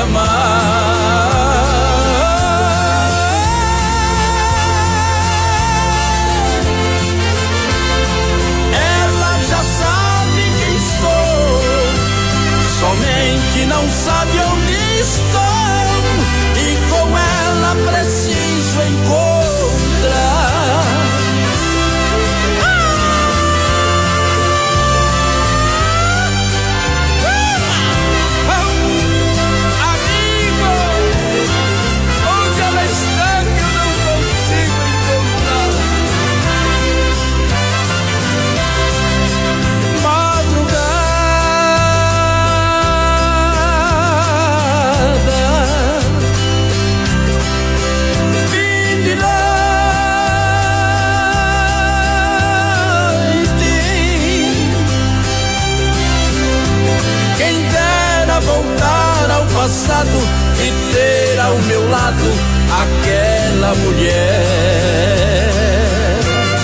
amar. Ela já sabe quem sou, somente não sabe onde estou, e com ela preciso encontrar. Passado e ter ao meu lado aquela mulher.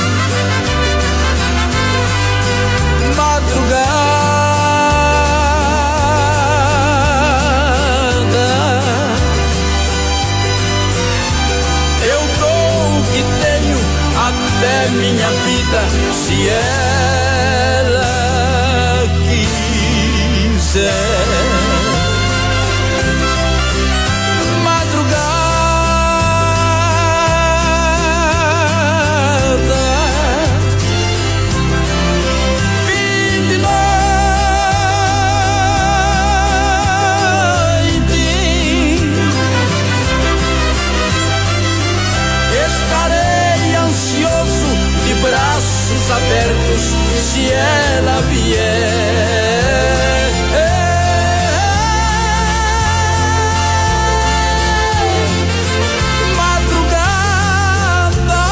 Madrugada, eu dou o que tenho, até minha vida, se ela quiser. Abertos, se ela vier. Madrugada,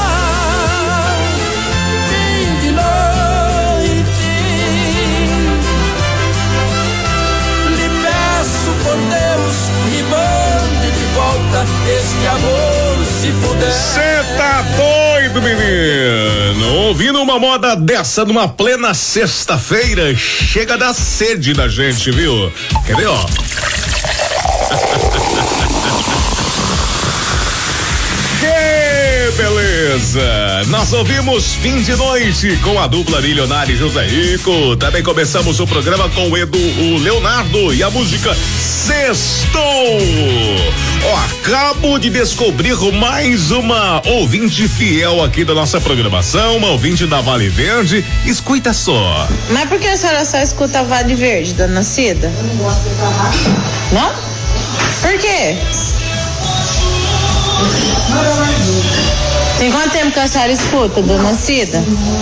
fim de noite, lhe peço por Deus, me mande de volta este amor, se puder. Cê tá doido, menino? Ouvindo uma moda dessa numa plena sexta-feira, chega da sede da gente, viu? Quer ver, ó? Que beleza! Nós ouvimos Fim de Noite com a dupla Milionário e José Rico. Também começamos o programa com o Leonardo e a música Sextou. Ó, acabo de descobrir mais uma ouvinte fiel aqui da nossa programação, uma ouvinte da Vale Verde. Escuta só. Mas por que a senhora só escuta a Vale Verde, dona Cida? Eu não gosto de escutar rádio. Não? Por quê? Tem quanto tempo que a senhora escuta, dona Cida?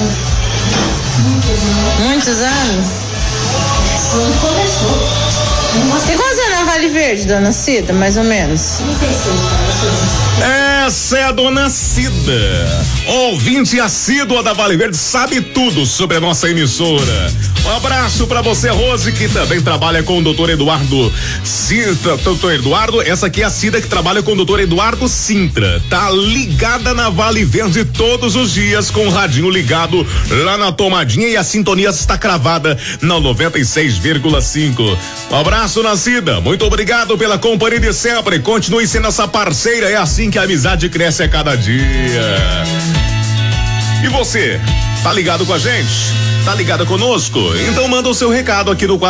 Muitos anos? Quando começou. Tem quantos anos na Vale Verde, dona Cida, mais ou menos? 36, Essa é a dona Cida, ouvinte assídua da Vale Verde, sabe tudo sobre a nossa emissora. Um abraço pra você, Rose, que também trabalha com o doutor Eduardo Sintra. Doutor Eduardo, essa aqui é a Cida que trabalha com o doutor Eduardo Sintra. Tá ligada na Vale Verde todos os dias com o radinho ligado lá na tomadinha e a sintonia está cravada na 96,5. Um abraço, Cida. Muito obrigado pela companhia de sempre. Continue sendo essa parceira. É assim que a amizade cresce a cada dia. E você, tá ligado com a gente? Tá ligado conosco? Então manda o seu recado aqui no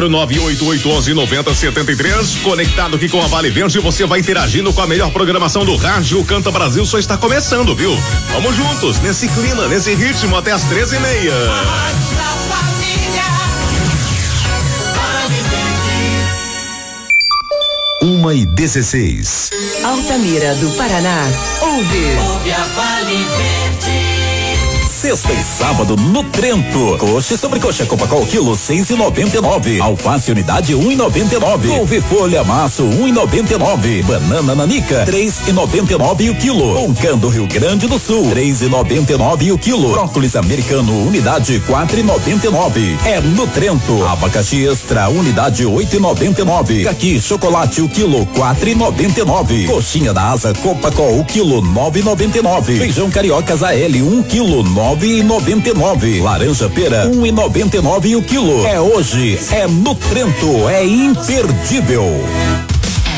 44988119073. Conectado aqui com a Vale Verde, você vai interagindo com a melhor programação do rádio. O Canta Brasil só está começando, viu? Vamos juntos, nesse clima, nesse ritmo, até as 13h30. Uma e 16. Altamira do Paraná. Ouve a Vale Verde. Sexta e sábado no Trento. Coxa e sobrecoxa Copacol quilo 6,99. Alface unidade 1,99. Couve folha maço 1,99. Banana nanica 3,99 o quilo. Roncando Rio Grande do Sul 3,99 o quilo. Brócolis americano unidade 4,99. É no Trento. Abacaxi extra unidade 8,99. Caqui chocolate o quilo 4,99. Coxinha da asa Copacol o quilo 9,99. Feijão carioca AL 1 quilo 9,99. Laranja pera 1,99 o quilo. É hoje, é no Trento, é imperdível.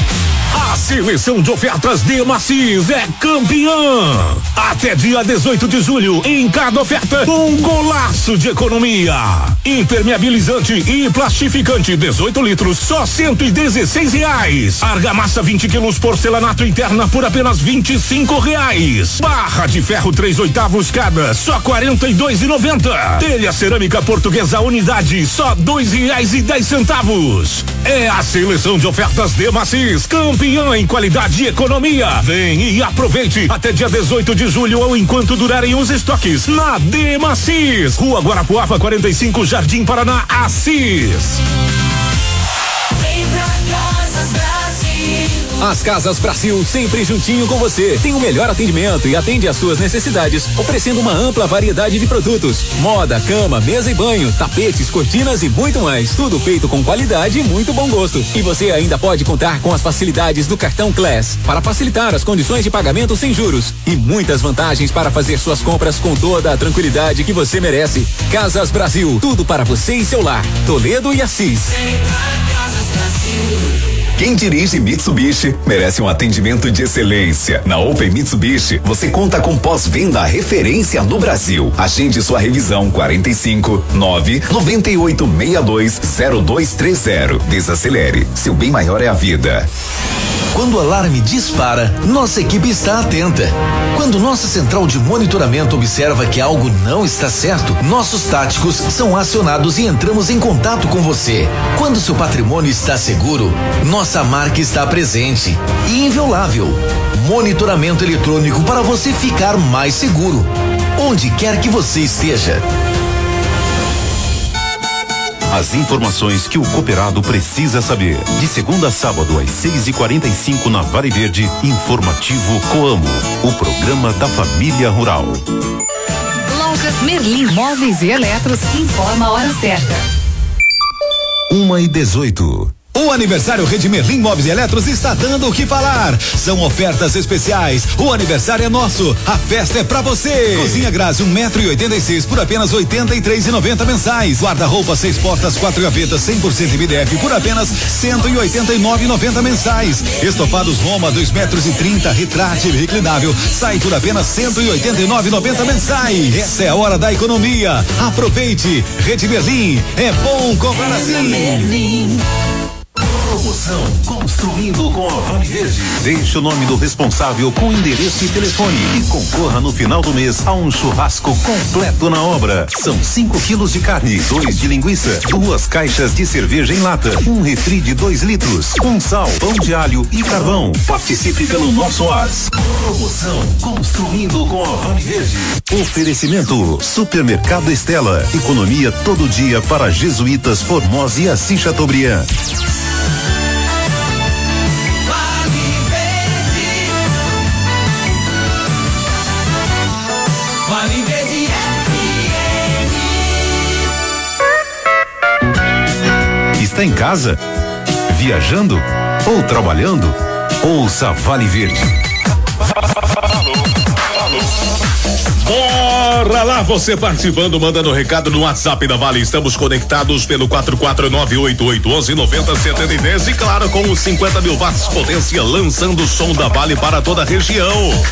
A seleção de ofertas de Macis é campeã. Até dia 18 de julho, em cada oferta, um golaço de economia. Impermeabilizante e plastificante 18 litros, só R$116. Argamassa 20 quilos porcelanato interna por apenas R$25. Barra de ferro 3/8 cada, só R$42,90. Telha cerâmica portuguesa unidade, só R$2,10. É a seleção de ofertas de Macis, campeã em qualidade e economia. Vem e aproveite até dia 18 de julho ou enquanto durarem os estoques na De Macis, Rua Guarapuava 45, Jardim Paraná, Assis. As Casas Brasil, sempre juntinho com você. Tem o melhor atendimento e atende às suas necessidades, oferecendo uma ampla variedade de produtos: moda, cama, mesa e banho, tapetes, cortinas e muito mais. Tudo feito com qualidade e muito bom gosto. E você ainda pode contar com as facilidades do cartão Class para facilitar as condições de pagamento sem juros e muitas vantagens para fazer suas compras com toda a tranquilidade que você merece. Casas Brasil, tudo para você e seu lar. Toledo e Assis. Quem dirige Mitsubishi merece um atendimento de excelência. Na Open Mitsubishi, você conta com pós-venda referência no Brasil. Agende sua revisão 45-99862-0230. Desacelere, seu bem maior é a vida. Quando o alarme dispara, nossa equipe está atenta. Quando nossa central de monitoramento observa que algo não está certo, nossos táticos são acionados e entramos em contato com você. Quando seu patrimônio está seguro, nossa marca está presente e inviolável. Monitoramento eletrônico para você ficar mais seguro, onde quer que você esteja. As informações que o cooperado precisa saber. De segunda a sábado às 6h45 na Vale Verde, Informativo Coamo, o programa da família rural. Loja Merlin Móveis e Eletros informa a hora certa. 1h18. O aniversário Rede Merlin Móveis e Eletros está dando o que falar. São ofertas especiais. O aniversário é nosso. A festa é pra você. Cozinha Grazi 1,86 m por apenas R$83,90 mensais. Guarda-roupa 6 portas, 4 gavetas 100% MDF por apenas R$189,90 mensais. Estofados Roma 2,30 m retrátil reclinável sai por apenas R$189,90 mensais. Essa é a hora da economia. Aproveite. Rede Merlin. É bom comprar assim. Promoção Construindo com a Vale Verde. Deixe o nome do responsável com endereço e telefone e concorra no final do mês a um churrasco completo na obra. São 5 quilos de carne, 2 de linguiça, 2 caixas de cerveja em lata, um refri de 2 litros, um sal, pão de alho e carvão. Participe pelo nosso WhatsApp. Promoção Construindo com a Vale Verde. Oferecimento Supermercado Estela. Economia todo dia para Jesuítas, Formosa e Assis Chateaubriand. Está em casa? Viajando? Ou trabalhando? Ouça Vale Verde. Bora lá, você participando, mandando recado no WhatsApp da Vale. Estamos conectados pelo 44988119073 e claro, com os 50 mil watts potência, lançando o som da Vale para toda a região.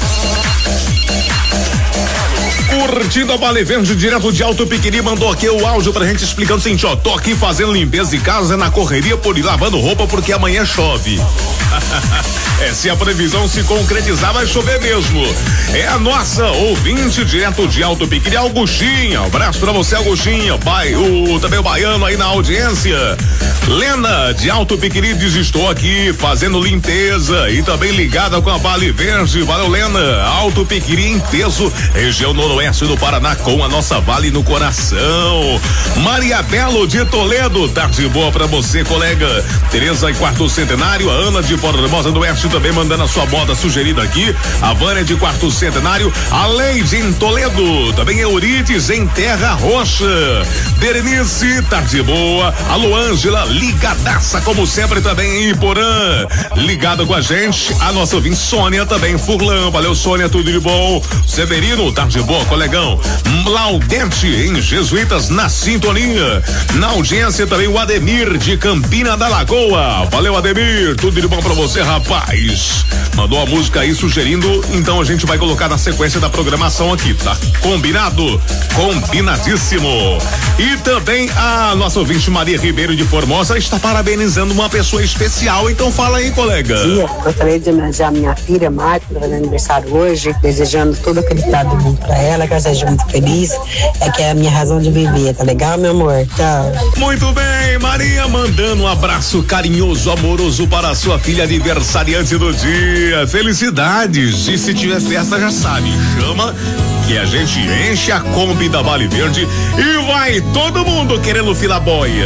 Curtindo a Vale Verde, direto de Alto Piquiri, mandou aqui o áudio pra gente explicando o seguinte, ó, tô aqui fazendo limpeza de casa na correria por ir lavando roupa porque amanhã chove. Se a previsão se concretizar, vai chover mesmo. É a nossa ouvinte direto de Alto Piquiri, Augustinha. Um abraço pra você, Augustinha. Também o baiano aí na audiência. Lena de Alto Piquiri diz: estou aqui fazendo limpeza e também ligada com a Vale Verde. Valeu, Lena. Alto Piquiri em peso, região noroeste do Paraná, com a nossa Vale no coração. Maria Belo de Toledo, tarde boa pra você, colega. Tereza em quarto centenário, a Ana de Formosa do Oeste também mandando a sua moda sugerida aqui. A Vânia de quarto centenário, a Leide em Toledo, também Eurides em Terra Roxa. Berenice, tarde boa. Alô, Ângela, ligadaça como sempre também em Iporã. Ligada com a gente, a nossa ouvinte Sônia também, Furlan. Valeu, Sônia, tudo de bom. Severino, tarde boa, colegão. Laudete em Jesuítas na sintonia. sintonia. Na audiência também o Ademir de Campina da Lagoa. Valeu, Ademir, tudo de bom pra você, rapaz. Mandou a música aí sugerindo, então a gente vai colocar na sequência da programação aqui, tá? Combinado? Combinadíssimo. E também a nossa ouvinte Maria Ribeiro de Formosa está parabenizando uma pessoa especial, então fala aí, colega. Bom dia, gostaria de homenagear minha filha Marta, que faz aniversário hoje, desejando toda a felicidade do mundo pra ela, que ela seja muito feliz, que é a minha razão de viver, tá legal, meu amor? Tchau. Muito bem, Maria, mandando um abraço carinhoso, amoroso para a sua filha aniversariante do dia. Felicidades! E se tiver festa, já sabe, chama que a gente enche a Kombi da Vale Verde e vai todo mundo querendo fila boia.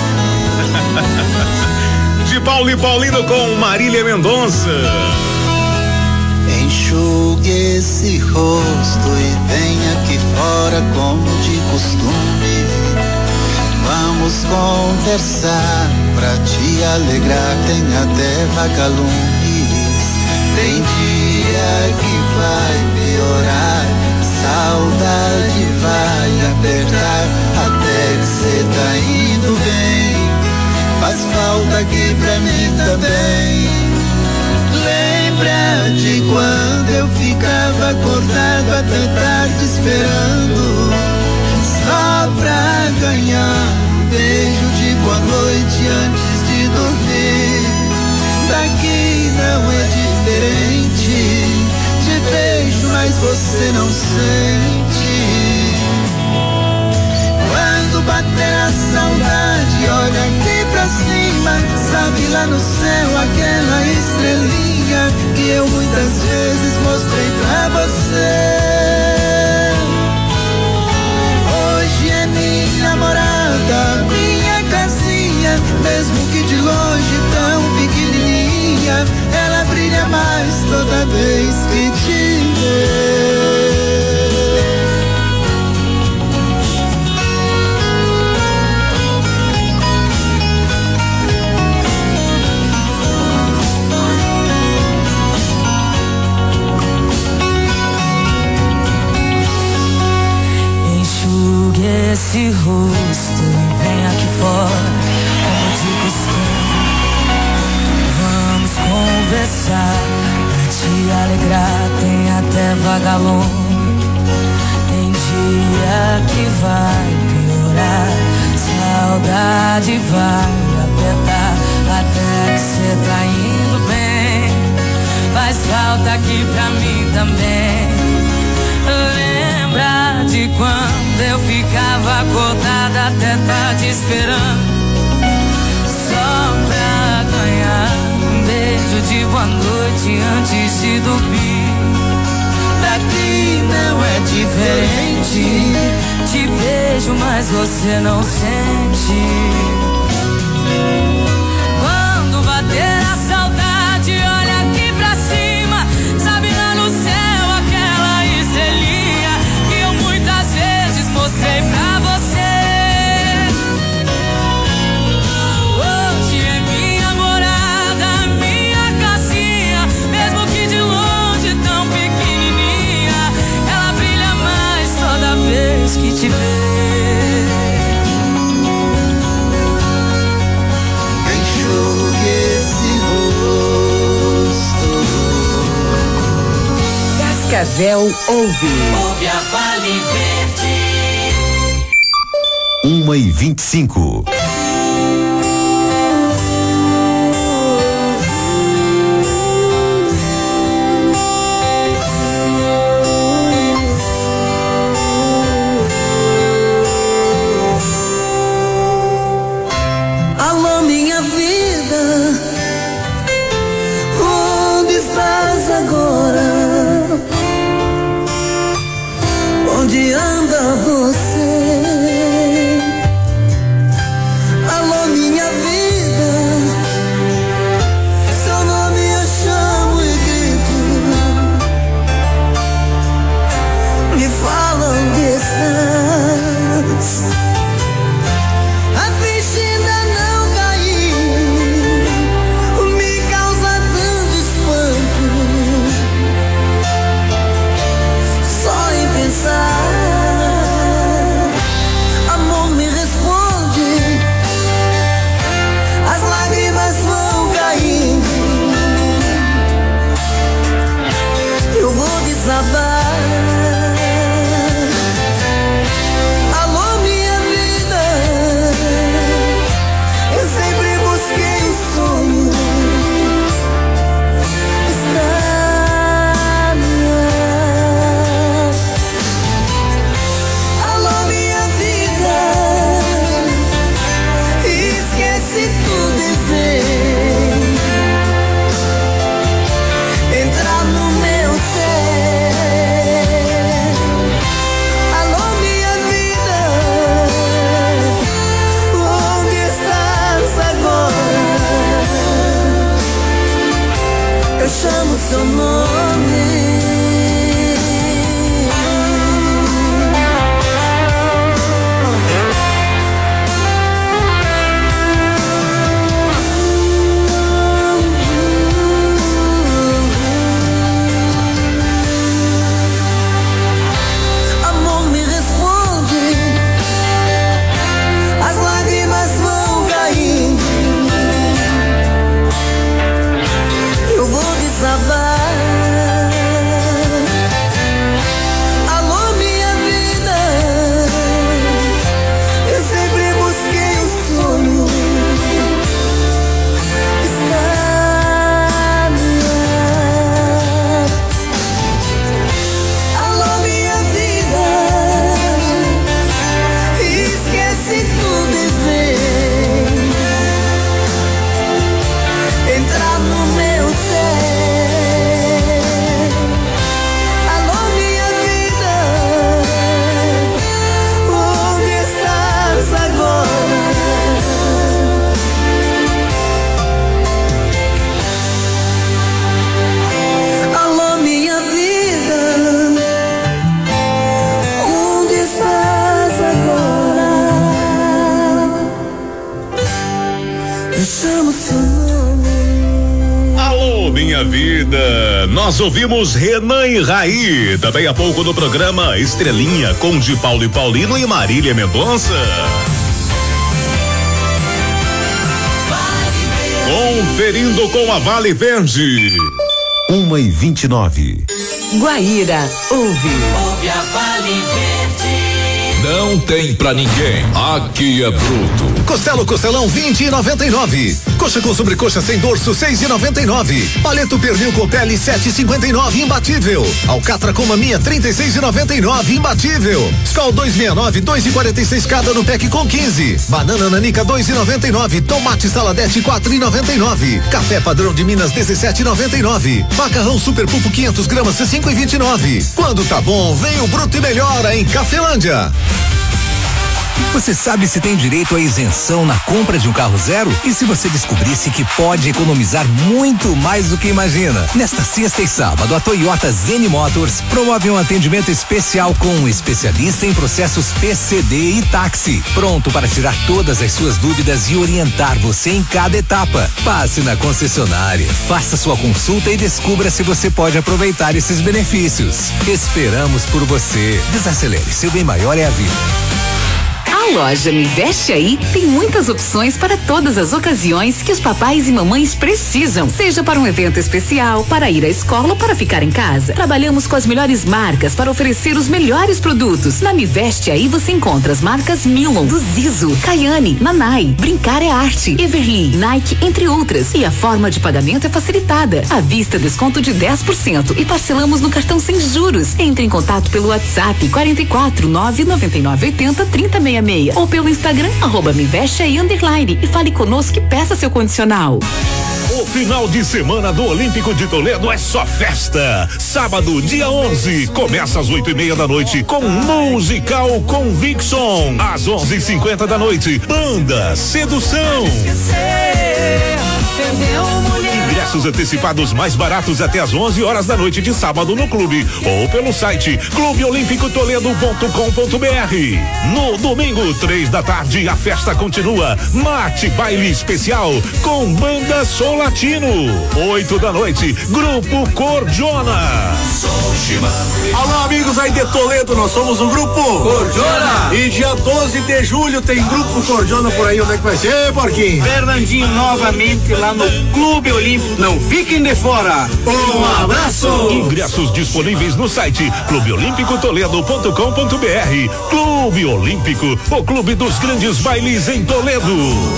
De Paulo e Paulino com Marília Mendonça. Enxugue esse rosto e venha aqui fora como de costume. Vamos conversar pra te alegrar, tem até vagalumes. Tem dia que vai piorar, saudade vai apertar, até que cê tá indo bem. Faz falta aqui pra mim também. Lembra de quando eu ficava acordado até tarde esperando, só pra ganhar um beijo de boa noite antes de dormir. Daqui não é diferente, te beijo mas você não sente. Quando bater a saudade, olha aqui pra cima, sabe lá no céu aquela estrelinha que eu muitas vezes mostrei pra você. Hoje é minha morada, minha casinha, mesmo que de longe tão pequenininha, ela brilha mais toda vez que te vê. Esse rosto e vem aqui fora como de costume. Vamos conversar pra te alegrar, tem até vagalume. Tem dia que vai piorar, saudade vai apertar, até que cê tá indo bem. Faz falta aqui pra mim também. Lembra de quando eu ficava acordada até tarde esperando, só pra ganhar um beijo de boa noite antes de dormir. Daqui não é diferente, te beijo mas você não sente. Quando bater a saudade, olha aqui pra cima, sabe lá no céu aquela estrelinha que eu muitas vezes mostrei pra você. Hoje é minha morada, minha casinha, mesmo que de longe tão pequenininha, ela brilha mais toda vez que te vê. Enxugue esse rosto. Cascavel ouve. Ouve a Vale Verde. 1h25. Alô, minha vida, onde estás agora? Onde anda você? minha vida. Nós ouvimos Renan e Raí, também há pouco no programa Estrelinha, com de Paulo e Paulino e Marília Mendonça. Conferindo com a Vale Verde. 1h29. Guaíra ouve. Ouve a Vale Verde. Não tem pra ninguém. Aqui é bruto. Costelão 20,99. Coxa com sobrecoxa sem dorso 6,99. Paleto pernil com pele 7,59 imbatível. Alcatra com maminha 36,99 imbatível. Skol 2,69 2,46 cada no pack com 15. Banana nanica 2,99. Tomate saladete 4,99. Café padrão de Minas 17,99. Macarrão super pulpo 500 gramas 5,29. Quando tá bom, vem o bruto e melhora em Cafelândia. Você sabe se tem direito à isenção na compra de um carro zero? E se você descobrisse que pode economizar muito mais do que imagina? Nesta sexta e sábado, a Toyota Zen Motors promove um atendimento especial com um especialista em processos PCD e táxi, pronto para tirar todas as suas dúvidas e orientar você em cada etapa. Passe na concessionária, faça sua consulta e descubra se você pode aproveitar esses benefícios. Esperamos por você. Desacelere, seu bem maior é a vida. A loja Me Veste Aí tem muitas opções para todas as ocasiões que os papais e mamães precisam, seja para um evento especial, para ir à escola ou para ficar em casa. Trabalhamos com as melhores marcas para oferecer os melhores produtos. Na Me Veste Aí você encontra as marcas Milon, do Zizo, Cayane, Nanai, Brincar é Arte, Everly, Nike, entre outras. E a forma de pagamento é facilitada. À vista, desconto de 10% e parcelamos no cartão sem juros. Entre em contato pelo WhatsApp 44 999 80 3066 ou pelo Instagram @mevesteaí_ e fale conosco e peça seu condicional. O final de semana do Olímpico de Toledo é só festa. Sábado, dia 11, começa às 8:30 da noite com Musical Conviction. Às 11:50 da noite, Banda Sedução. Ingressos antecipados mais baratos até às 11 horas da noite de sábado no clube ou pelo site clubeolimpicotoledo.com.br. No domingo, 3 da tarde, a festa continua. Mate baile especial com Banda Som Latino. 8 da noite, Grupo Cordiona. Alô, amigos aí de Toledo, nós somos o Grupo Cordiona. E dia 12 de julho tem Grupo Cordiona por aí. Onde é que vai ser, Porquinho? Fernandinho, novamente lá no Clube Olímpico. Não fiquem de fora. Um abraço. Ingressos disponíveis no site clubeolimpicotoledo.com.br. Clube Olímpico, o clube dos grandes bailes em Toledo.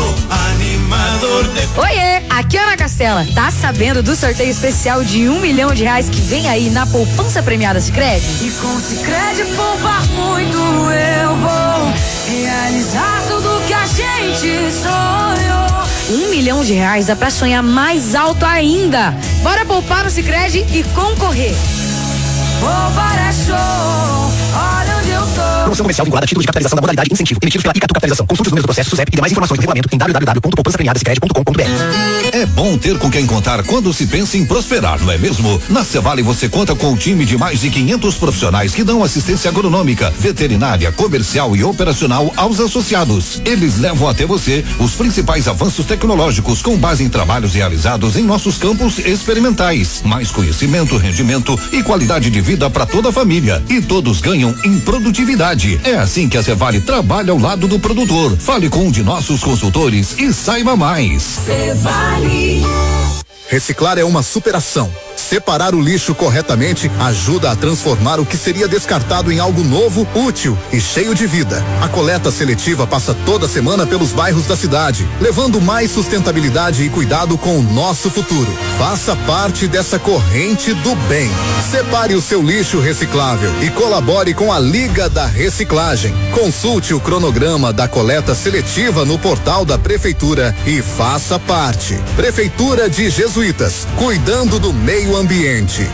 Oiê, aqui é Ana Castela. Tá sabendo do sorteio especial de R$1 milhão que vem aí na poupança premiada Sicredi? E com Sicredi poupar muito eu vou realizar tudo que a gente sonhou. R$1 milhão dá pra sonhar mais alto ainda. Bora poupar no Sicredi e concorrer. Poupar é show, olha onde eu tô. Promoção comercial vinculada a título de capitalização da modalidade incentivo, emitidos pela Icatu Capitalização. Consulte os números do processo, SUSEP e demais informações do regulamento em www.poupançapremiadasicredi.com.br. É bom ter com quem contar quando se pensa em prosperar, não é mesmo? Na Cevale você conta com um time de mais de 500 profissionais que dão assistência agronômica, veterinária, comercial e operacional aos associados. Eles levam até você os principais avanços tecnológicos com base em trabalhos realizados em nossos campos experimentais. Mais conhecimento, rendimento e qualidade de vida para toda a família. E todos ganham em produtividade. É assim que a Cevale trabalha ao lado do produtor. Fale com um de nossos consultores e saiba mais. Cevale. Reciclar é uma superação. Separar o lixo corretamente ajuda a transformar o que seria descartado em algo novo, útil e cheio de vida. A coleta seletiva passa toda semana pelos bairros da cidade, levando mais sustentabilidade e cuidado com o nosso futuro. Faça parte dessa corrente do bem. Separe o seu lixo reciclável e colabore com a Liga da Reciclagem. Consulte o cronograma da coleta seletiva no portal da Prefeitura e faça parte. Prefeitura de Jesuítas, cuidando do meio ambiente.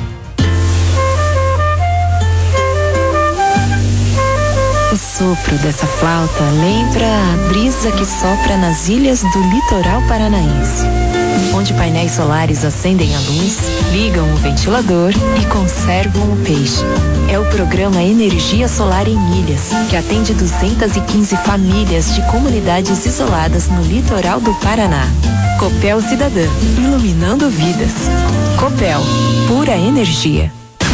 O sopro dessa flauta lembra a brisa que sopra nas ilhas do litoral paranaense. onde painéis solares acendem a luz, ligam o ventilador e conservam o peixe. É o programa Energia Solar em Ilhas, que atende 215 famílias de comunidades isoladas no litoral do Paraná. Copel Cidadã, iluminando vidas. Copel, pura energia.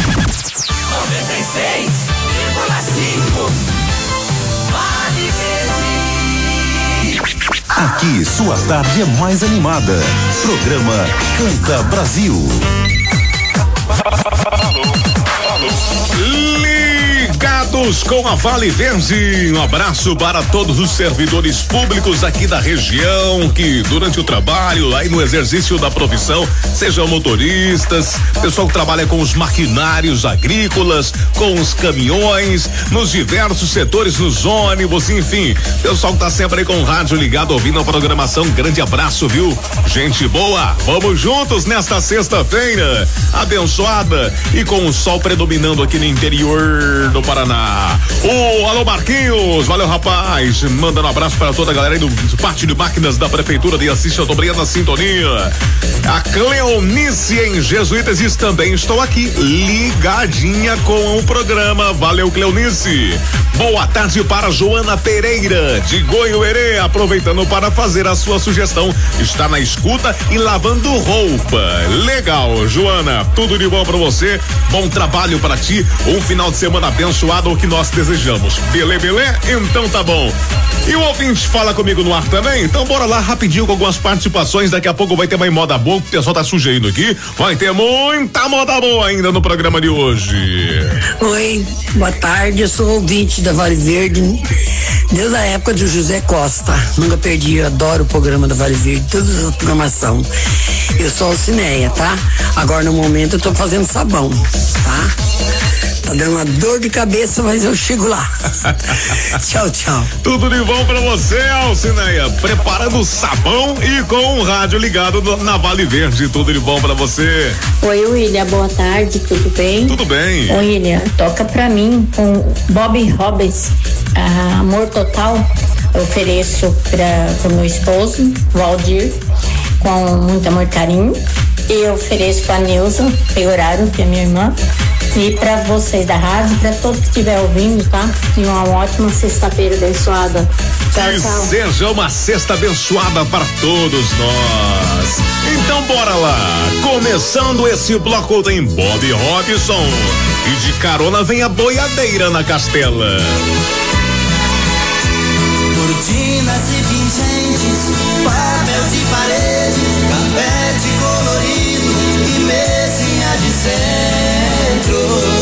96,5 Aqui sua tarde é mais animada. Programa Canta Brasil. Ligados com a Vale Verde, um abraço para todos os servidores públicos aqui da região que durante o trabalho, aí no exercício da profissão, sejam motoristas, pessoal que trabalha com os maquinários agrícolas, com os caminhões, nos diversos setores, nos ônibus, enfim, pessoal que tá sempre aí com o rádio ligado, ouvindo a programação, grande abraço, viu? Gente boa, vamos juntos nesta sexta-feira, abençoada e com o sol predominando aqui no interior do Paraná. Alô Marquinhos, valeu rapaz, mandando um abraço para toda a galera aí do parte de máquinas da prefeitura de Assis Chateaubriand na sintonia. A Cleonice em Jesuítas diz também estou aqui ligadinha com o programa, valeu Cleonice. Boa tarde para Joana Pereira de Goiuerê, aproveitando para fazer a sua sugestão, está na escuta e lavando roupa. Legal, Joana, tudo de bom para você, bom trabalho para ti, um final de semana abençoado, o que nós desejamos. Belê? Então tá bom. E o ouvinte fala comigo no ar também? Então bora lá rapidinho com algumas participações, daqui a pouco vai ter uma moda boa, o pessoal tá sugerindo aqui, vai ter muita moda boa ainda no programa de hoje. Oi, boa tarde, eu sou ouvinte da Vale Verde desde a época do José Costa, nunca perdi, eu adoro o programa da Vale Verde, toda a programação. Eu sou Alcineia, tá? Agora no momento eu tô fazendo sabão, tá? Tá dando uma dor de cabeça, mas eu chego lá. Tchau. Tudo de bom pra você, Alcineia. Preparando sabão e com o rádio ligado na Vale Verde. Tudo de bom pra você. Oi, William, boa tarde, tudo bem? Tudo bem. Oi, William, toca pra mim com Bob Robbins, Amor Total. Eu ofereço pro meu esposo, Valdir, com muito amor e carinho. E eu ofereço pra Neuza Peoraro, que é minha irmã. E para vocês da rádio, para todos que estiver ouvindo, tá? Tenham uma ótima sexta-feira abençoada. Tchau. Seja uma sexta abençoada para todos nós. Então bora lá. Começando esse bloco tem Bob Robson. E de carona vem a boiadeira na Castela. Cortinas e pingentes, papel de parede, carpete colorido e mesinha de centro.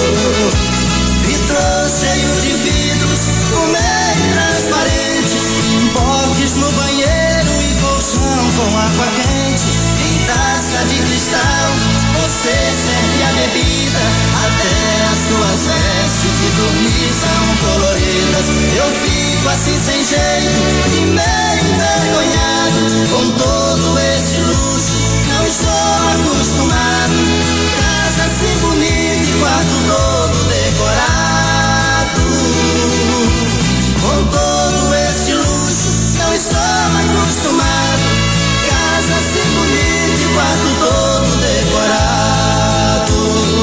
Vitrô cheio de vidros, no meio transparente, box no banheiro e colchão com água quente. Em taça de cristal, você serve a bebida, até as suas vestes de dormir são coloridas. Eu fico assim sem jeito e meio envergonhado com todo esse luxo, não estou acostumado. Casa assim bonita e quarto todo decorado, com todo esse luxo, não estou acostumado. Casa assim bonita e quarto todo decorado.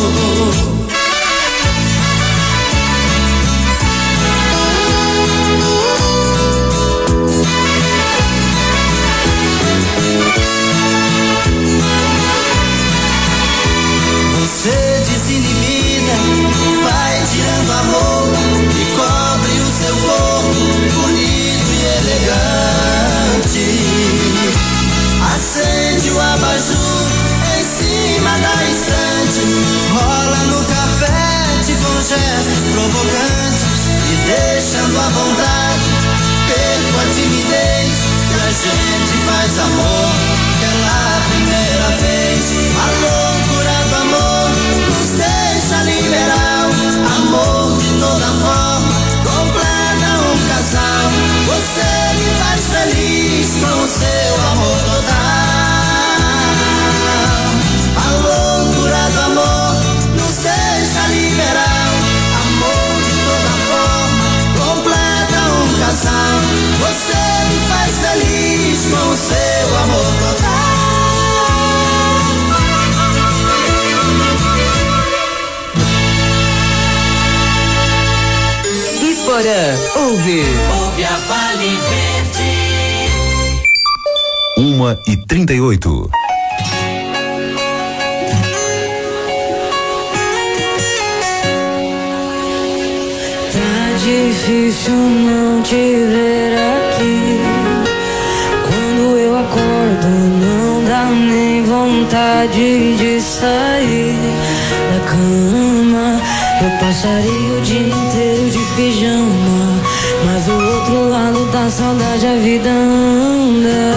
Você desinibida, vai tirando a roupa e cobre o seu corpo bonito e elegante. Acende o abajur em cima da estante, rola no carpete com gestos provocantes e deixando à vontade, perco a timidez e a gente faz amor pela primeira vez. A loucura do amor nos deixa liberal, amor de toda forma, completa um casal. Você me faz feliz com o seu amor total. A loucura do amor nos deixa liberal, amor de toda forma, completa um casal. Você me faz feliz com o seu amor total. Agora, ouve a Vale Verde. 1h38. Tá difícil não te ver aqui. Quando eu acordo não dá nem vontade de sair da cama. Eu passaria o dia inteiro de pijama, mas do outro lado da saudade a vida anda.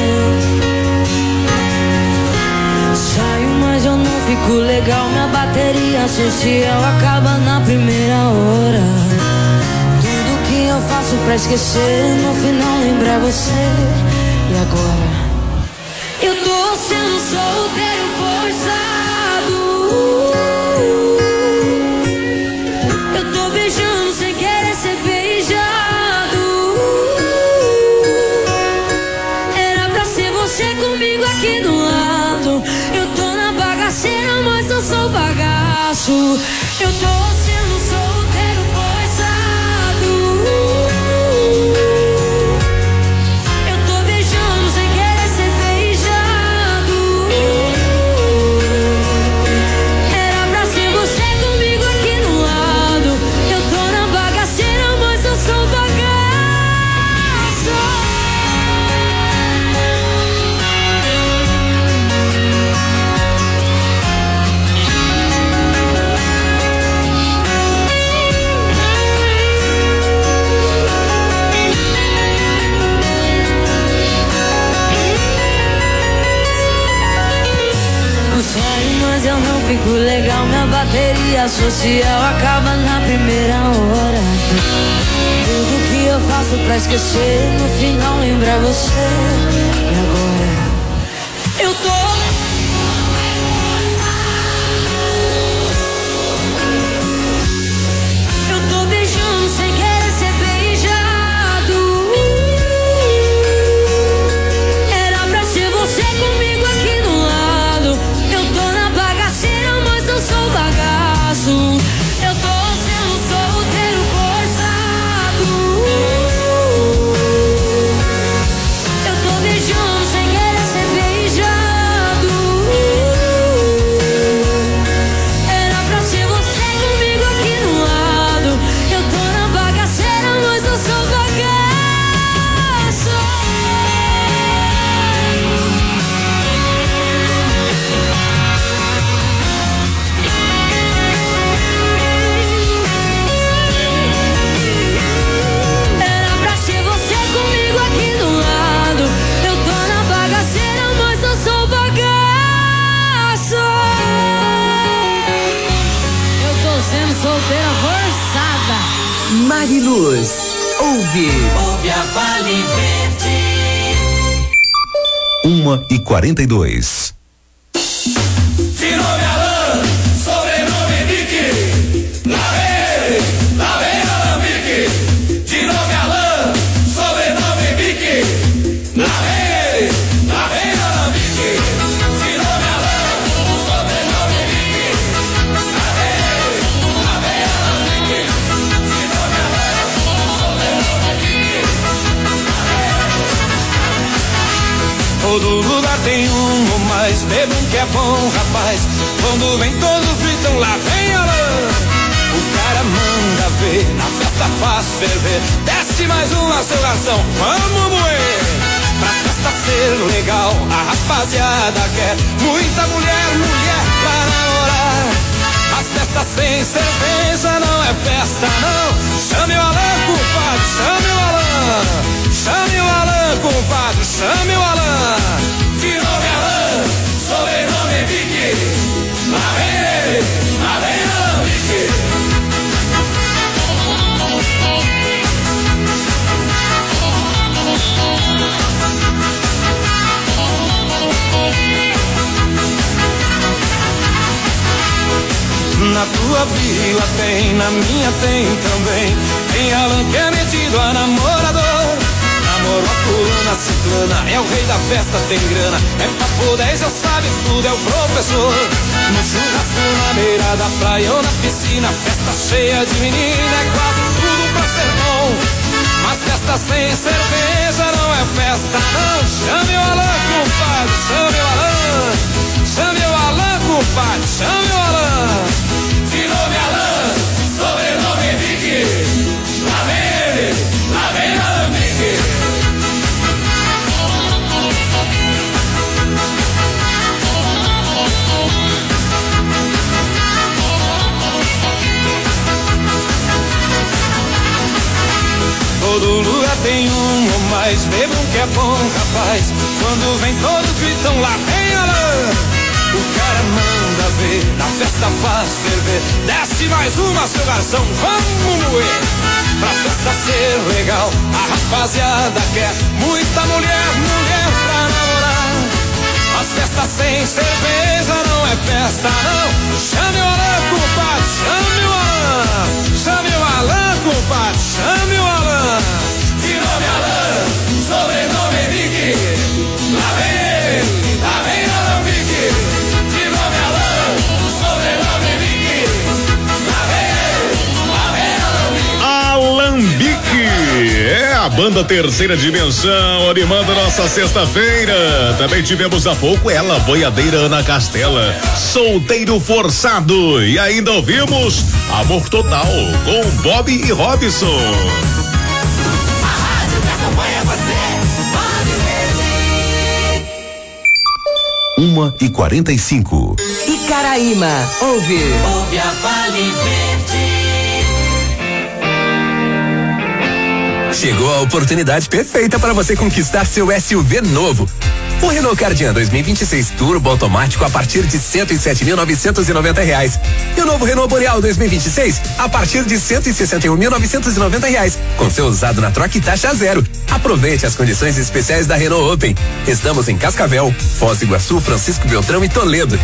Saio, mas eu não fico legal. Minha bateria social acaba na primeira hora. Tudo que eu faço pra esquecer, no final lembrar você. E agora? Eu tô sendo solteiro forçado. Eu tô beijando sem querer ser beijado. Era pra ser você comigo aqui do lado. Eu tô na bagaceira, mas não sou bagaço. Eu tô sendo solteiro forçado. Eu tô beijando sem querer ser beijado. Era pra ser você comigo aqui do lado. Eu tô na bagaceira, mas não sou bagaço. Eu saio, mas eu não fico legal. Minha bateria social acaba na primeira hora. Tudo que eu faço pra esquecer, no final lembrar você. E agora? Eu tô beijando sem querer ser beijado. Era pra ser você comigo aqui do lado. Eu tô na bagaceira, mas não sou bagaço. Eu tô sendo solteiro forçado. Eu tô beijando sem querer ser beijado. Era pra ser você comigo aqui do lado. Eu tô na bagaceira, mas não sou bagaço. Era pra ser você comigo aqui do lado. Eu tô na bagaceira, mas não sou bagaço. Eu tô sendo solteira forçada. Mariluz, ouve a Vale Verde. 1h42. De nome Alain, sobrenome Henrique. Lá vem Alambique. De nome Alain, sobrenome Henrique. Lá vem Alambique. De nome Alain, sobrenome Henrique. Lá vem Alambique. De nome Alain, sobrenome Henrique. Todo lugar tem um ou mais, bebam que é bom, rapaz. Quando vem todos gritam, lá vem Alain. O cara manda ver, na festa faz ferver. Desce mais uma, seu garçom, vamos moer. Pra festa ser legal, a rapaziada quer muita mulher pra namorar. As festas sem cerveja não é festa, não. Chame o Alain, compadre, chame o Alain. Chame o Alain, compadre, chame o Alain. De nome Alain, sobrenome Henrique. Lá vem Alambique. Na tua vila tem, na minha tem também. Tem Alain que é metido a namorador. Namorou a fulana, ciclana, é o rei da festa, tem grana. É papo 10, eu sabe tudo, é o professor. No churrasco, na beira da praia ou na piscina, festa cheia de menina, é quase tudo pra ser bom. Mas festa sem cerveja não é festa, não. Chame o Alan, compadre, chame o Alan. Chame o Alan, compadre, chame o Alan. De nome Alan, sobrenome Henrique. Lá vem ele, lá vem Alambique. Todo lugar tem um ou mais, bebam que é bom, rapaz. Quando vem todos gritam, lá vem Alan. O cara manda ver, na festa faz ferver. Desce mais uma, seu garçom, vamos moer. Pra festa ser legal, a rapaziada quer muita mulher, mulher pra namorar. As festas sem cerveja não é festa, não. Chame o Alan, compadre, chame o Alan. Chame o Alan, compadre, chame o Alan. De nome Alan, sobrenome Henrique. Lá vem ele, lá vem Alambique. De nome Alan, sobrenome Henrique. Lá vem ele, lá vem Alambique. Alambique é a banda Terceira Dimensão, animando nossa sexta-feira. Também tivemos há pouco ela, boiadeira Ana Castela, Solteiro Forçado. E ainda ouvimos Amor Total com Bob e Robson. A rádio que acompanha você, 1h45. Icaraíma, ouve a Vale Verde. Chegou a oportunidade perfeita para você conquistar seu SUV novo. O Renault Kardian 2026 Turbo automático a partir de R$107.990. E o novo Renault Boreal 2026 a partir de R$161.990, com seu usado na troca e taxa zero. Aproveite as condições especiais da Renault Open. Estamos em Cascavel, Foz do Iguaçu, Francisco Beltrão e Toledo.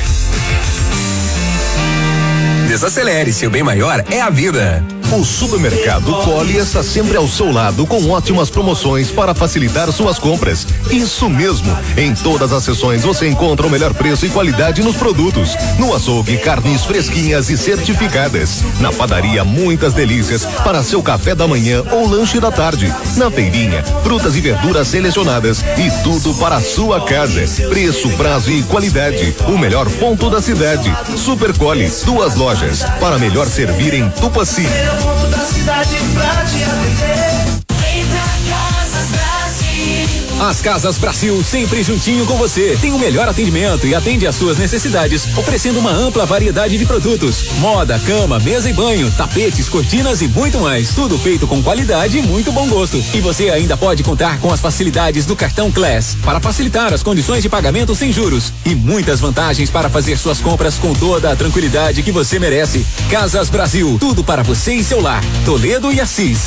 Desacelere, seu bem maior é a vida. O Supermercado Poli está sempre ao seu lado com ótimas promoções para facilitar suas compras. Isso mesmo, em todas as seções você encontra o melhor preço e qualidade nos produtos. No açougue, carnes fresquinhas e certificadas. Na padaria, muitas delícias para seu café da manhã ou lanche da tarde. Na feirinha, frutas e verduras selecionadas e tudo para a sua casa. Preço, prazo e qualidade. O melhor ponto da cidade. Super Coli, 2 lojas para melhor servir em Tupaci. Ponto da cidade pra te atender. Vem pra Casas Brasil. As Casas Brasil, sempre juntinho com você. Tem o melhor atendimento e atende às suas necessidades, oferecendo uma ampla variedade de produtos: moda, cama, mesa e banho, tapetes, cortinas e muito mais. Tudo feito com qualidade e muito bom gosto. E você ainda pode contar com as facilidades do cartão Class para facilitar as condições de pagamento sem juros e muitas vantagens para fazer suas compras com toda a tranquilidade que você merece. Casas Brasil, tudo para você e seu lar. Toledo e Assis.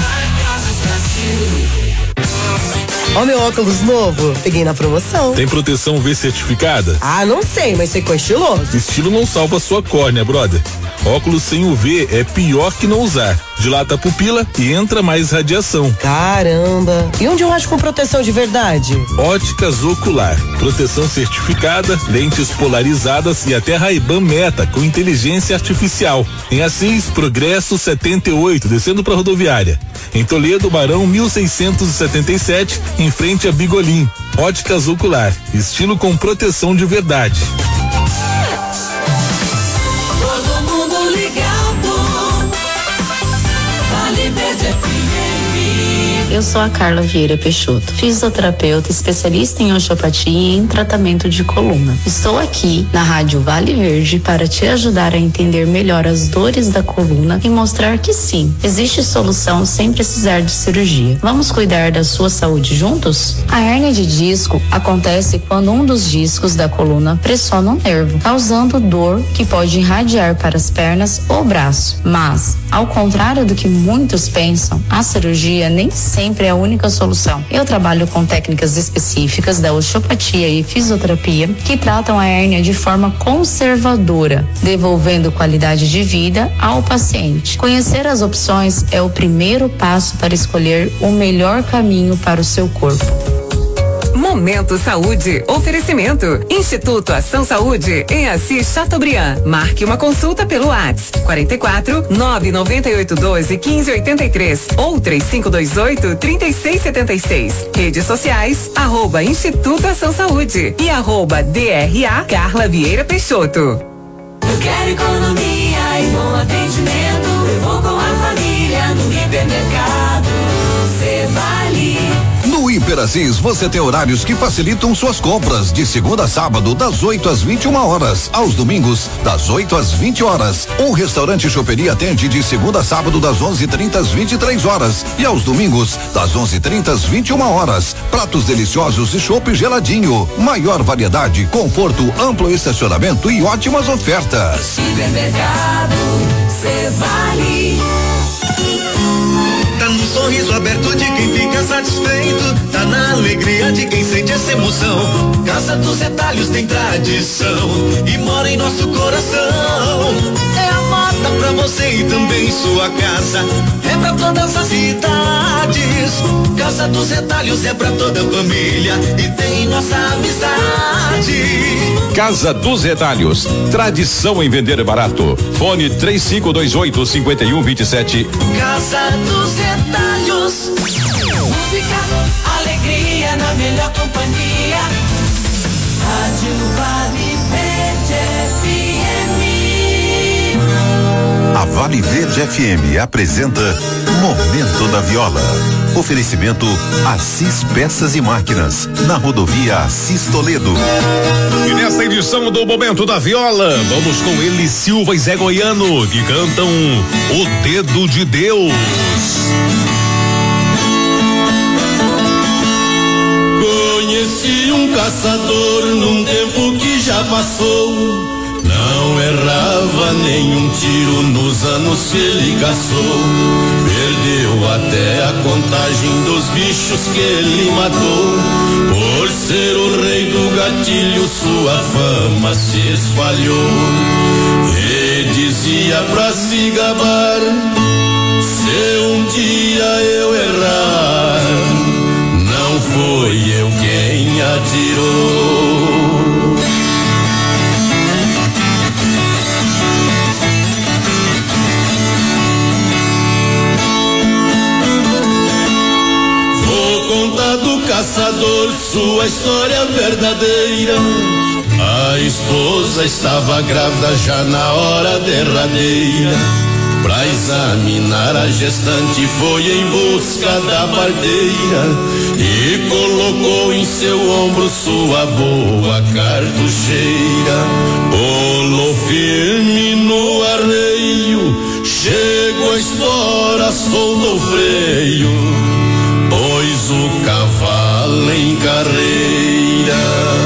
Ó, meu óculos novo, peguei na promoção. Tem proteção UV certificada? Ah, não sei, mas ficou estiloso. Estilo não salva sua córnea, brother. Óculos sem UV é pior que não usar. Dilata a pupila e entra mais radiação. Caramba. E onde eu acho com proteção de verdade? Óticas Ocular. Proteção certificada, lentes polarizadas e até Ray-Ban Meta com inteligência artificial. Em Assis, Progresso 78, descendo pra rodoviária. Em Toledo, Barão 1677, em frente a Bigolim. Óticas Ocular. Estilo com proteção de verdade. Todo mundo ligado. Vale Verde FM. Eu sou a Carla Vieira Peixoto, fisioterapeuta especialista em osteopatia e em tratamento de coluna. Estou aqui na Rádio Vale Verde para te ajudar a entender melhor as dores da coluna e mostrar que sim, existe solução sem precisar de cirurgia. Vamos cuidar da sua saúde juntos? A hérnia de disco acontece quando um dos discos da coluna pressiona um nervo, causando dor que pode irradiar para as pernas ou braço. Mas, ao contrário do que muitos pensam, a cirurgia nem sempre é a única solução. Eu trabalho com técnicas específicas da osteopatia e fisioterapia que tratam a hérnia de forma conservadora, devolvendo qualidade de vida ao paciente. Conhecer as opções é o primeiro passo para escolher o melhor caminho para o seu corpo. Momento Saúde. Oferecimento. Instituto Ação Saúde em Assis Chateaubriand. Marque uma consulta pelo WhatsApp 44 99812 1583 ou 3528 3676. Redes sociais @Instituto Ação Saúde e @DRA Carla Vieira Peixoto. Eu quero economia e bom atendimento. Eu vou com a família no hipermercado. Cê vale. No Hiper Assis, você tem horários que facilitam suas compras, de segunda a sábado, das 8 às 21 horas, aos domingos, das 8 às 20 horas. O restaurante Choperia atende de segunda a sábado, das 11h30 às 23 horas e aos domingos, das 11h30 às 21 horas. Pratos deliciosos e chopp geladinho. Maior variedade, conforto, amplo estacionamento e ótimas ofertas. Supermercado, cê vale. Tá no sorriso aberto de quem fica satisfeito, tá na alegria de quem sente essa emoção. Casa dos Retalhos tem tradição e mora em nosso coração. É a moda pra você e também sua casa, é pra todas as idades. Casa dos Retalhos é pra toda a família e tem nossa amizade. Casa dos Retalhos, tradição em vender barato. Fone 3528-5127. Casa dos Retalhos. Música, alegria na melhor companhia. Rádio Vale Verde FM. A Vale Verde FM apresenta Momento da Viola. Oferecimento Assis Peças e Máquinas, na rodovia Assis Toledo. E nesta edição do Momento da Viola, vamos com Eli Silva e Zé Goiano, que cantam O Dedo de Deus. Conheci um caçador num tempo que já passou. Não errava nenhum tiro nos anos que ele caçou. Perdeu até a contagem dos bichos que ele matou. Por ser o rei do gatilho, sua fama se espalhou. E dizia pra se gabar: se um dia eu errar, não foi eu quem atirou. Conta do caçador, sua história verdadeira. A esposa estava grávida já na hora derradeira. Pra examinar a gestante foi em busca da parteira e colocou em seu ombro sua boa cartucheira. Pulou firme no arreio, chegou a espora, soldou o freio, pôs o cavalo em carreira.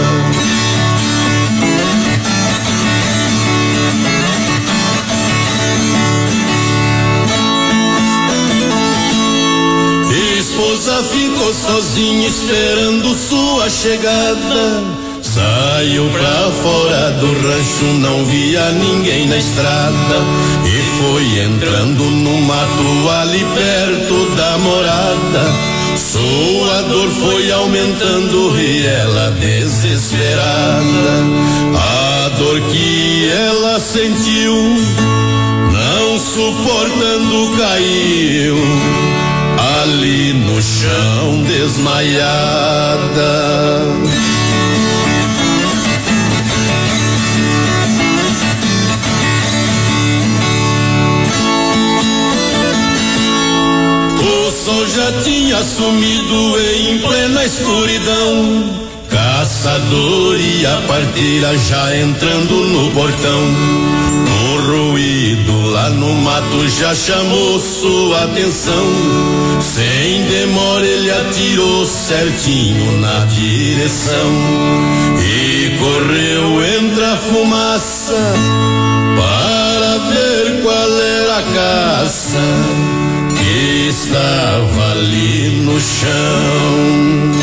Esposa ficou sozinha esperando sua chegada. Saiu pra fora do rancho, não via ninguém na estrada e foi entrando no mato ali perto da morada. Sua dor foi aumentando e ela desesperada. A dor que ela sentiu, não suportando, caiu ali no chão desmaiada. O sol já tinha sumido em plena escuridão. Caçador e a parteira já entrando no portão. Um ruído lá no mato já chamou sua atenção. Sem demora ele atirou certinho na direção e correu entre a fumaça para ver qual era a caça que estava ali no chão.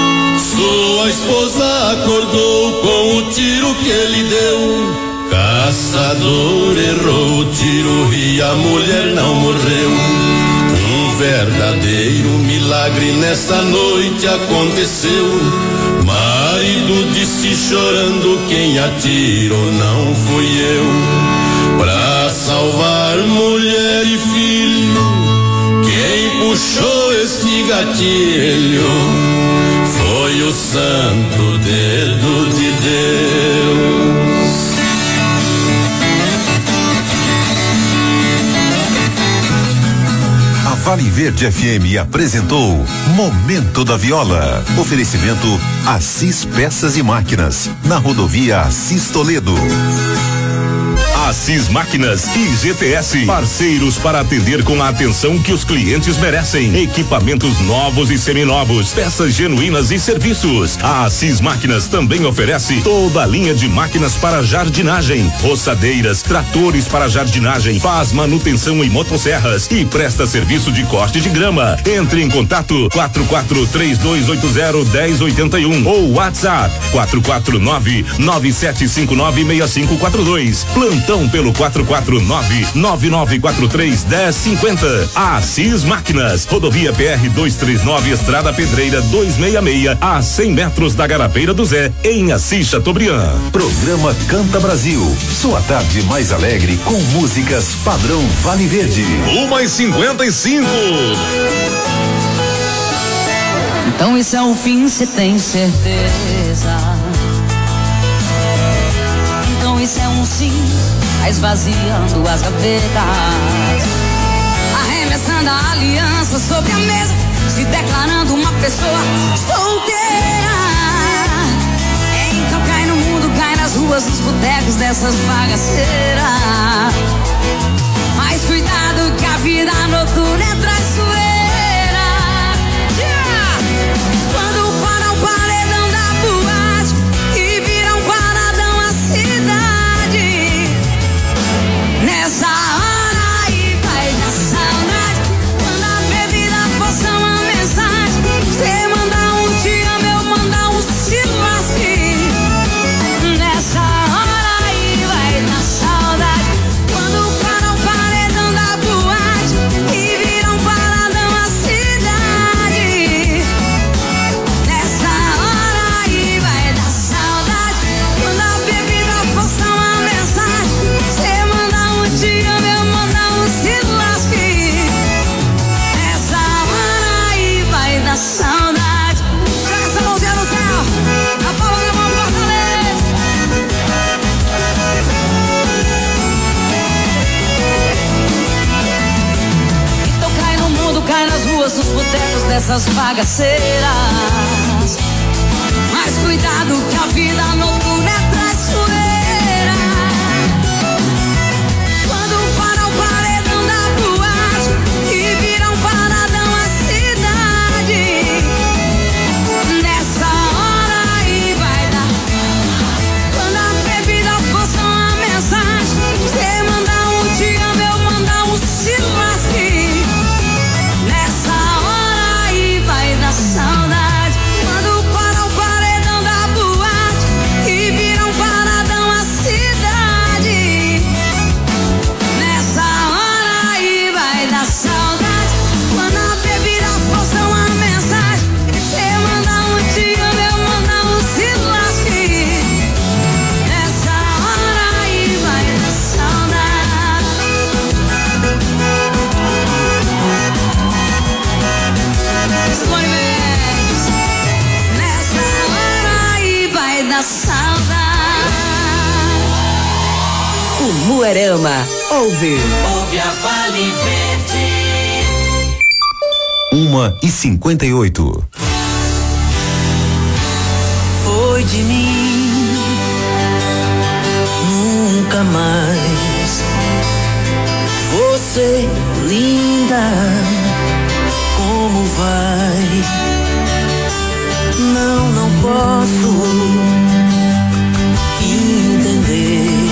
Sua esposa acordou com o tiro que ele deu. caçador errou o tiro e a mulher não morreu. Um verdadeiro milagre nessa noite aconteceu. Marido disse chorando: quem atirou não fui eu. Pra salvar mulher e filho, quem puxou este gatilho foi o santo dedo de Deus. A Vale Verde FM apresentou Momento da Viola. Oferecimento Assis Peças e Máquinas, na rodovia Assis Toledo. Assis Máquinas e GTS, parceiros para atender com a atenção que os clientes merecem. Equipamentos novos e seminovos, peças genuínas e serviços. A Assis Máquinas também oferece toda a linha de máquinas para jardinagem, roçadeiras, tratores para jardinagem, faz manutenção em motosserras e presta serviço de corte de grama. Entre em contato 4432801081 ou WhatsApp 449-9759-6542. Plantão pelo 449-9943-1050. Assis Máquinas, rodovia PR 239, Estrada Pedreira 266, a 100 metros da Garapeira do Zé, em Assis Chateaubriand. Programa Canta Brasil, sua tarde mais alegre com músicas padrão Vale Verde. 1h55. Então esse é o fim, cê tem certeza? Então esse é um sim, tá esvaziando as gavetas, arremessando a aliança sobre a mesa, se declarando uma pessoa solteira. Então cai no mundo, cai nas ruas, nos botecos dessas bagaceiras. Mas cuidado que a vida noturna é traiçoeira. Quando para o paredão da boate e vira um paradão a cidade, nessa hora aí vai dar saudade. Quando a bebida for só uma mensagem, você mandar um te amo, eu mandar um se lasque. Nessa hora aí vai dar saudade. Quando para o paredão da boate e vira um paradão a cidade, nessa hora aí vai dar saudade. Quando a bebida for só uma mensagem, você mandar um te amo, eu mandar um se lasque. Nessa hora aí vai dar saudade. Joga essa mãozinha no céu, a palma da mão fortaleza. Então cai no mundo, cai nas ruas, nos botecos dessas bagaceiras. Mas cuidado que a vida noturna é traiçoeira. Quando para o paredão da boate e vira um paradão a cidade, nessa hora aí vai dar. Quando a bebida for só uma mensagem, você mandar um te amo, eu mandar um se lasque. Nessa hora aí vai dar saudade. Quando para o paredão da boate e vira um paradão a cidade, nessa hora aí vai dar saudade. Quando a bebida for só uma mensagem, você mandar um te amo, eu mandar um se lasque. Nessa hora aí vai dar saudade. Simone Mendes. Nessa hora aí vai dar saudade. O Muarama ouve. Ouve a Vale Verde. 1h58. Foi de mim, nunca mais. Você, linda, como vai? Não posso entender.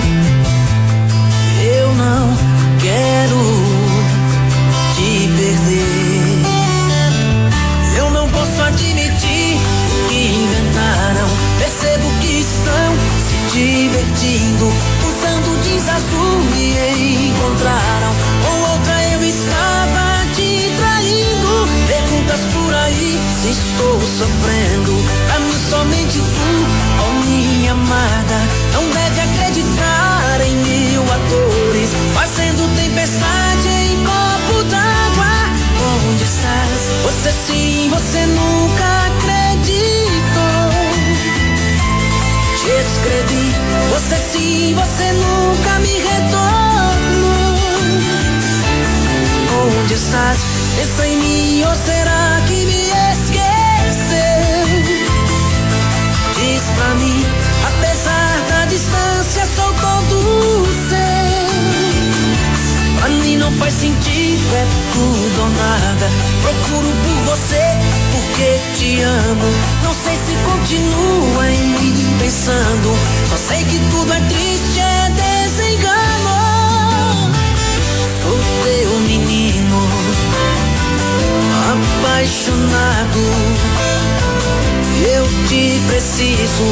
Eu não quero te perder. Eu não posso admitir que inventaram. Percebo que estão se divertindo, usando onde estás? Pensa em mim ou será que me esqueceu? Diz pra mim, apesar da distância, sou todo seu. Pra mim não faz sentido, é tudo ou nada. Procuro por você porque te amo. Não sei se continua em mim pensando. Só sei que tudo é triste, é desengano. Sou teu menino, apaixonado. Eu te preciso,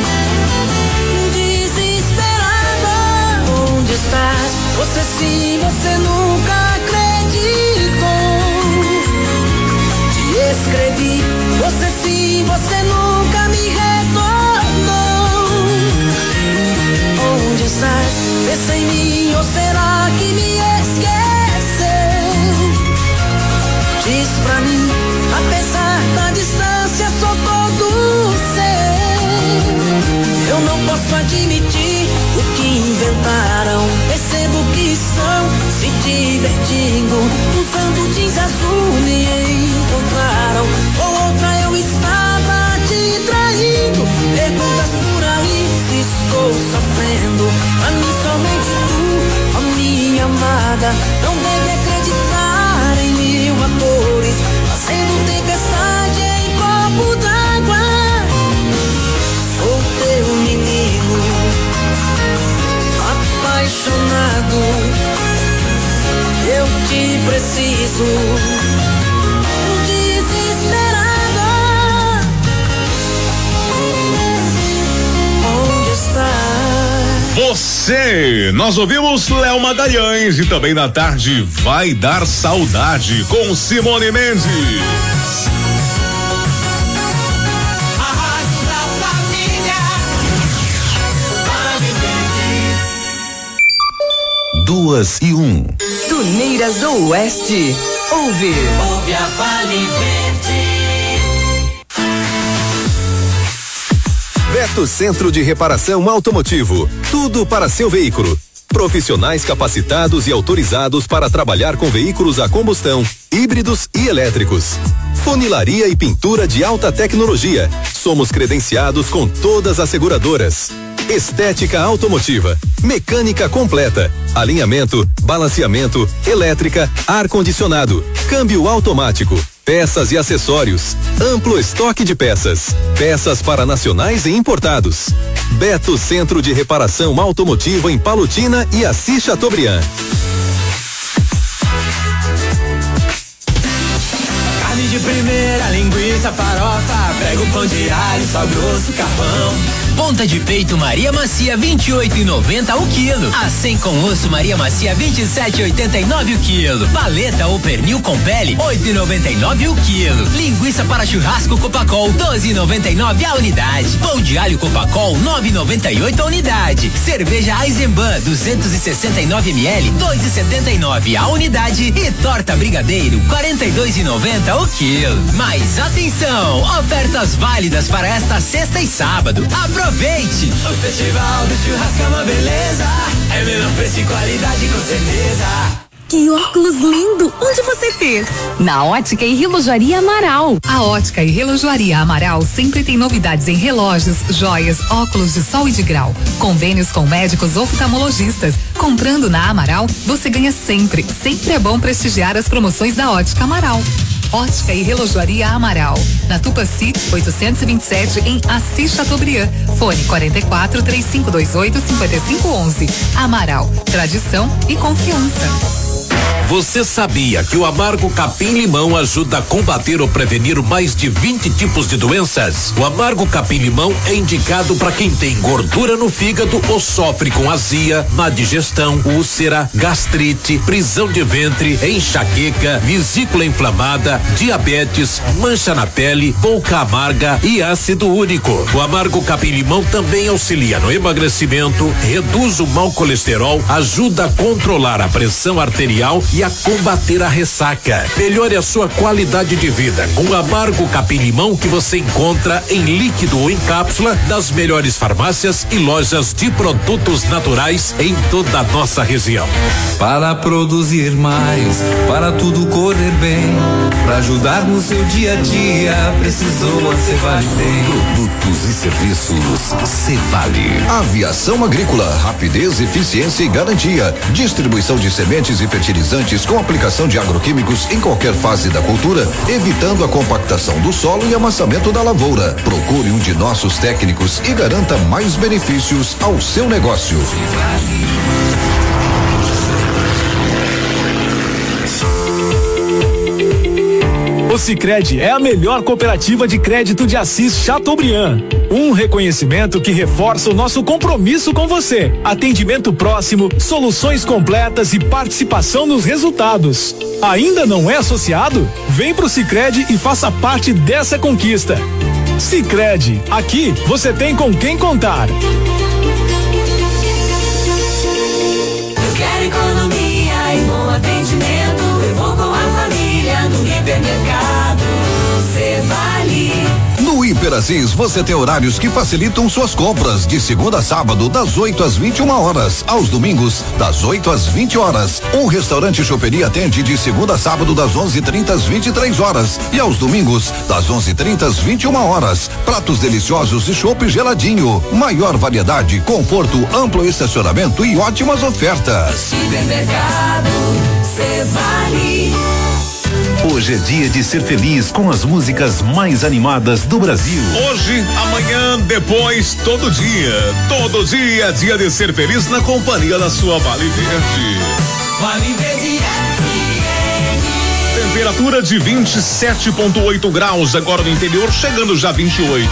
desesperada. Onde estás? Você sim, você nunca acreditou. Te escrevi, você sim, você nunca me retornou. Onde estás? Pensa em mim ou será que me esqueceu? Diz pra mim, apesar da distância, sou todo seu. Eu não posso admitir o que inventaram. Percebo que estão se divertindo. Usando jeans azul me encontraram. Com outra eu estava te traindo. Perguntas por aí se estou sofrendo. A mim somente tu, a minha amada. Não deve acreditar em mil amores, fazendo tempestade em copo d'água. Sou teu menino, apaixonado. Eu te preciso, desesperada. Onde está? Você, nós ouvimos Léo Magalhães e também na tarde Vai Dar Saudade com Simone Mendes. 2:01. Tuneiras do Oeste. Ouve a Vale Verde. Veto Centro de Reparação Automotivo. Tudo para seu veículo. Profissionais capacitados e autorizados para trabalhar com veículos a combustão, híbridos e elétricos. Funilaria e pintura de alta tecnologia. Somos credenciados com todas as seguradoras. Estética automotiva, mecânica completa, alinhamento, balanceamento, elétrica, ar-condicionado, câmbio automático, peças e acessórios, amplo estoque de peças, peças para nacionais e importados. Beto Centro de Reparação Automotiva em Palotina e Assis Chateaubriand. Carne de primeira, linguiça, farofa, prego, pão de alho, sal grosso, carvão. Ponta de peito Maria Macia 28,90 o quilo. Acém com osso Maria Macia 27,89 o quilo. Paleta ou pernil com pele 8,99 o quilo. Linguiça para churrasco Copacol 12,99 a unidade. Pão de alho Copacol 9,98 a unidade. Cerveja Eisenbahn 269 ml 2,79 a unidade e torta Brigadeiro 42,90 o quilo. Mas atenção, ofertas válidas para esta sexta e sábado. Aproveite! O Festival do Churrasco é uma beleza. É menor preço e qualidade com certeza. Que óculos lindo! Onde você fez? Na Ótica e Relojoaria Amaral. A Ótica e Relojoaria Amaral sempre tem novidades em relógios, joias, óculos de sol e de grau. Convênios com médicos oftalmologistas. Comprando na Amaral, você ganha sempre. Sempre é bom prestigiar as promoções da Ótica Amaral. Ótica e Relojoaria Amaral. Na Tupaci, 827 em Assis Chateaubriand. Fone 44 3528 5511. Amaral, tradição e confiança. Você sabia que o amargo capim-limão ajuda a combater ou prevenir mais de 20 tipos de doenças? O amargo capim-limão é indicado para quem tem gordura no fígado ou sofre com azia, má digestão, úlcera, gastrite, prisão de ventre, enxaqueca, vesícula inflamada, diabetes, mancha na pele, boca amarga e ácido úrico. O amargo capim-limão também auxilia no emagrecimento, reduz o mau colesterol, ajuda a controlar a pressão arterial e a combater a ressaca. Melhore a sua qualidade de vida com o amargo capim-limão que você encontra em líquido ou em cápsula das melhores farmácias e lojas de produtos naturais em toda a nossa região. Para produzir mais, para tudo correr bem, para ajudar no seu dia a dia, precisou a Cevale. Produtos e serviços Cevale. Aviação agrícola, rapidez, eficiência e garantia. Distribuição de sementes e fertilizantes com aplicação de agroquímicos em qualquer fase da cultura, evitando a compactação do solo e amassamento da lavoura. Procure um de nossos técnicos e garanta mais benefícios ao seu negócio. O Sicredi é a melhor cooperativa de crédito de Assis Chateaubriand. Um reconhecimento que reforça o nosso compromisso com você. Atendimento próximo, soluções completas e participação nos resultados. Ainda não é associado? Vem pro Sicredi e faça parte dessa conquista. Sicredi, aqui você tem com quem contar. Eu quero economia e bom atendimento. Eu vou com a família no hipermercado Cevale. No Hiper Assis, você tem horários que facilitam suas compras de segunda a sábado, das 8 às 21 horas, aos domingos, das 8 às 20 horas. Um restaurante choperia atende de segunda a sábado, das 11h30 às 23 horas e aos domingos, das 11h30 às 21 horas. Pratos deliciosos e chopp geladinho. Maior variedade, conforto, amplo estacionamento e ótimas ofertas. Supermercado Cevale. Hoje é dia de ser feliz com as músicas mais animadas do Brasil. Hoje, amanhã, depois, todo dia. Todo dia é dia de ser feliz na companhia da sua Vale Verde. Vale Verde Temperatura de 27,8 graus agora no interior, chegando já 28.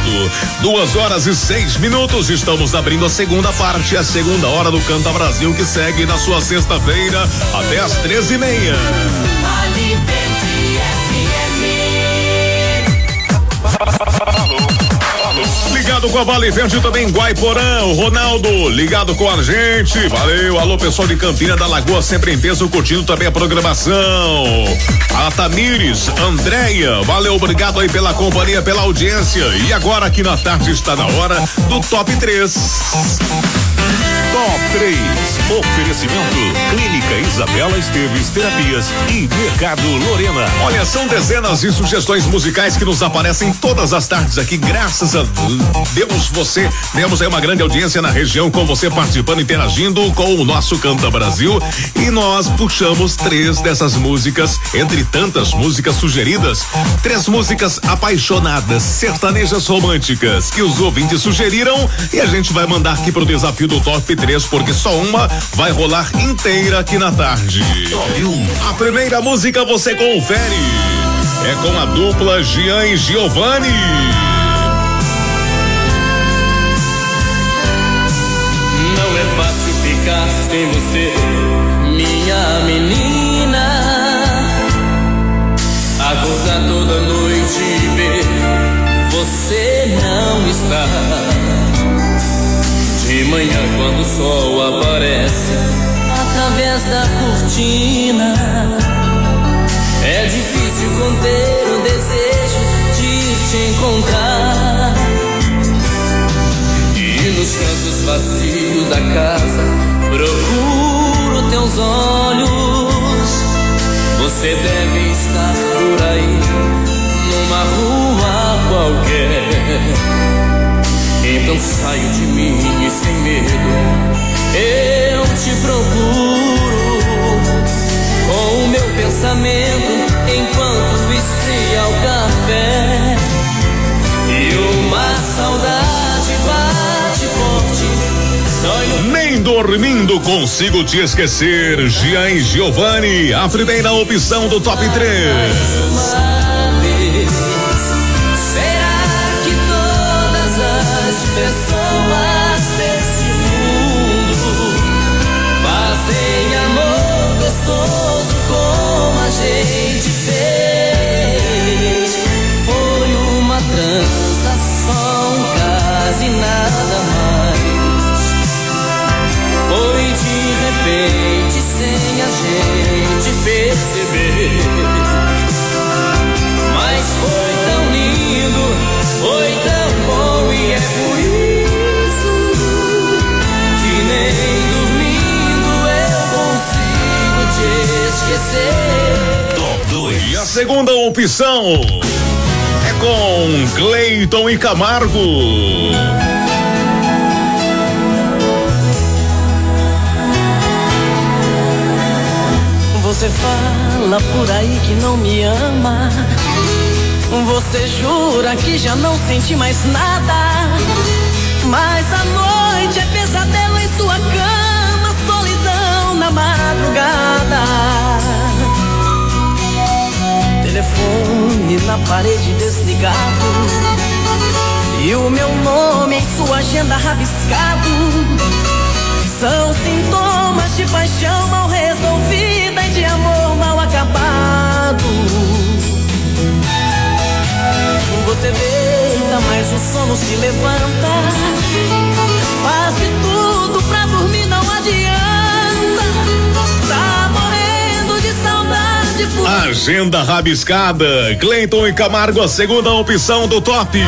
2h06. Estamos abrindo a segunda parte, a segunda hora do Canta Brasil, que segue na sua sexta-feira até às 13h30. Vale Verde Ligado com a Vale Verde também, Guaiporã, o Ronaldo, ligado com a gente, valeu, alô pessoal de Campina da Lagoa, sempre em peso, curtindo também a programação, a Tamires, Andréia, valeu, obrigado aí pela companhia, pela audiência, e agora aqui na tarde está na hora do Top 3. Top 3. Oferecimento Clínica Isabela Esteves Terapias e Mercado Lorena. Olha, são dezenas de sugestões musicais que nos aparecem todas as tardes aqui, graças a Deus, temos aí uma grande audiência na região, com você participando, interagindo com o nosso Canta Brasil, e nós puxamos 3 dessas músicas, entre tantas músicas sugeridas, 3 músicas apaixonadas, sertanejas românticas, que os ouvintes sugeriram, e a gente vai mandar aqui pro desafio do Top 3, porque só uma vai rolar inteira aqui na tarde. Top 1. A primeira música você confere. É com a dupla Gian e Giovanni. Não é fácil ficar sem você, minha menina. Acordar toda noite e ver você não está. De manhã quando o sol aparece através da cortina, é difícil conter o desejo de te encontrar. E nos cantos vazios da casa procuro teus olhos. Você deve estar por aí, numa rua qualquer. Então saio de mim e sem medo eu te procuro, com o meu pensamento enquanto esfria o café. E uma saudade bate forte, dói no... Nem dormindo consigo te esquecer. Gian e Giovanni, a primeira opção do Top 3. Pessoas desse mundo fazem amor gostoso como a gente fez. Foi uma transação, quase nada mais. Foi de repente, sem a gente ver. perceber. Mas foi tão lindo, foi tão bom e é por isso que nem dormindo eu consigo te esquecer. Top 2. E a segunda opção é com Cleiton e Camargo. Você fala por aí que não me ama. Você jura que já não sente mais nada. Mas a noite é pesadelo em sua cama, solidão na madrugada. Telefone na parede desligado e o meu nome em sua agenda rabiscado. São sintomas de paixão mal resolvida e de amor mal acabado. Você deita, mas o sono se levanta. Faz de tudo pra dormir, não adianta. Tá morrendo de saudade por... Agenda rabiscada. Cleiton e Camargo, a segunda opção do top.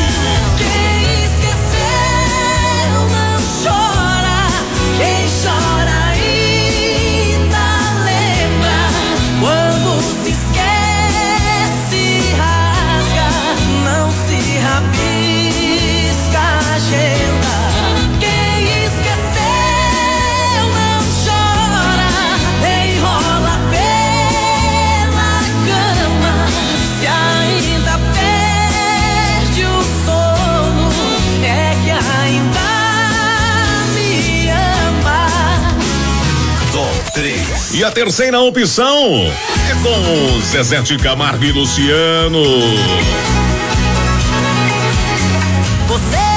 E a terceira opção é com Zezé de Camargo e Luciano. Você